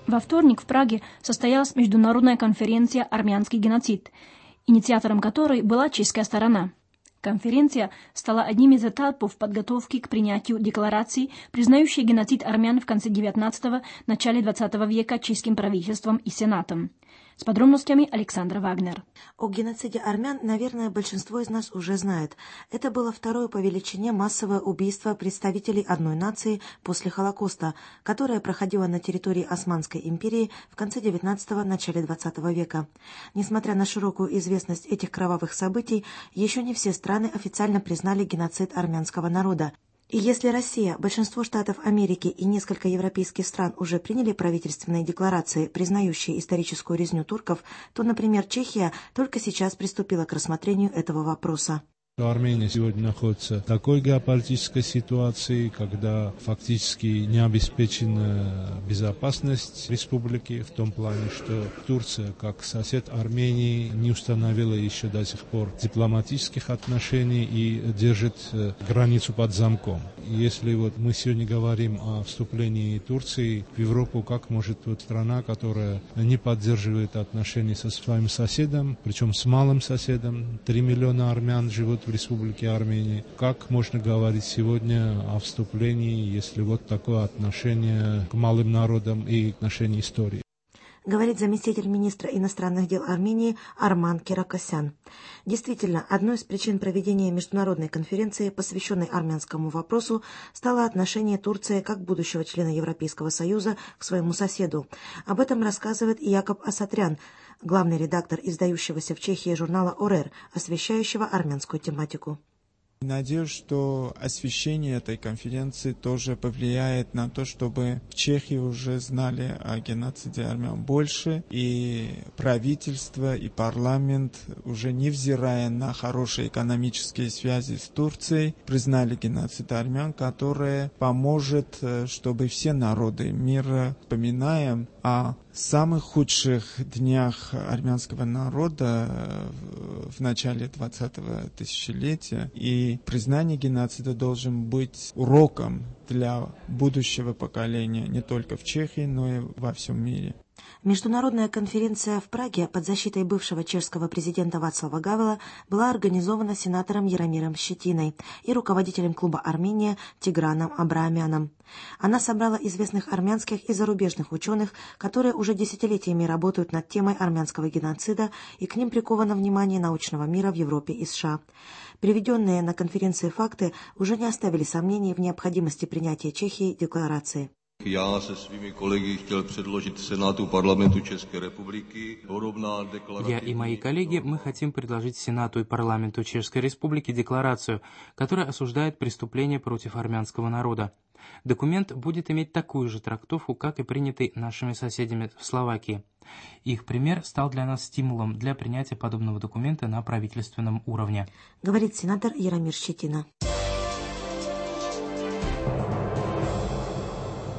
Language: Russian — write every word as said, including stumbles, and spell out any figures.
Во вторник в Праге состоялась международная конференция «Армянский геноцид», инициатором которой была чешская сторона. Конференция стала одним из этапов подготовки к принятию декларации, признающей геноцид армян в конце девятнадцатого – начале двадцатого века чешским правительством и Сенатом. С подробностями Александра Вагнер. О геноциде армян, наверное, большинство из нас уже знает. Это было второе по величине массовое убийство представителей одной нации после Холокоста, которое проходило на территории Османской империи в конце девятнадцатого – начале двадцатого века. Несмотря на широкую известность этих кровавых событий, еще не все страны официально признали геноцид армянского народа. И если Россия, большинство штатов Америки и несколько европейских стран уже приняли правительственные декларации, признающие историческую резню турков, то, например, Чехия только сейчас приступила к рассмотрению этого вопроса. Армения сегодня находится в такой геополитической ситуации, когда фактически не обеспечена безопасность республики, в том плане, что Турция, как сосед Армении, не установила еще до сих пор дипломатических отношений и держит границу под замком. Если вот мы сегодня говорим о вступлении Турции в Европу, как может вот страна, которая не поддерживает отношения со своим соседом, причем с малым соседом, три миллиона армян живут в Республике Армения. Как можно говорить сегодня о вступлении, если вот такое отношение к малым народам и отношение истории? Говорит заместитель министра иностранных дел Армении Арман Керакосян. Действительно, одной из причин проведения международной конференции, посвященной армянскому вопросу, стало отношение Турции как будущего члена Европейского Союза к своему соседу. Об этом рассказывает Якоб Асатрян, главный редактор издающегося в Чехии журнала «Орер», освещающего армянскую тематику. Надеюсь, что освещение этой конференции тоже повлияет на то, чтобы в Чехии уже знали о геноциде армян больше, и правительство, и парламент, уже невзирая на хорошие экономические связи с Турцией, признали геноцид армян, которое поможет, чтобы все народы мира, вспоминая о самых худших днях армянского народа в начале двадцатого тысячелетия, и признание геноцида должен быть уроком для будущего поколения не только в Чехии, но и во всем мире. Международная конференция в Праге под защитой бывшего чешского президента Вацлава Гавела была организована сенатором Яромиром Щетиной и руководителем клуба «Армения» Тиграном Абраамяном. Она собрала известных армянских и зарубежных ученых, которые уже десятилетиями работают над темой армянского геноцида, и к ним приковано внимание научного мира в Европе и США. Приведенные на конференции факты уже не оставили сомнений в необходимости принятия Чехии декларации. Já se svými kolegy chtěl předložit Senátu Parlamentu České republiky podobná декларация. Я и мои коллеги, мы хотим предложить Сенату и парламенту Чешской Республики декларацию, которая осуждает преступления против армянского народа. Документ будет иметь такую же трактовку, как и принятый нашими соседями в Словакии. Их пример стал для нас стимулом для принятия подобного документа на правительственном уровне. Говорит сенатор Яромир Щетина.